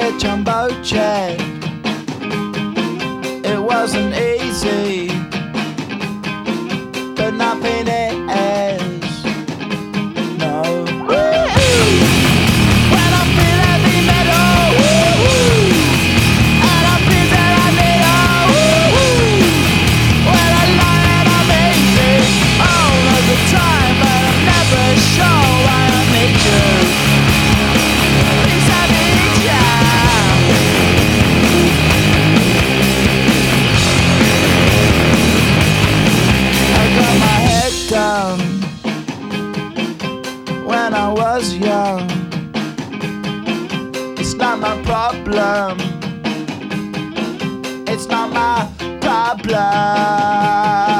a jumbo jet. It wasn't easy, but nothing is. No. When I feel heavy metal, and I feel that I need when I lie and I'm easy all of the time, but I'm never sure why I need you. Please I need ya. I got my head down when I was young. It's not my problem. It's not my problem.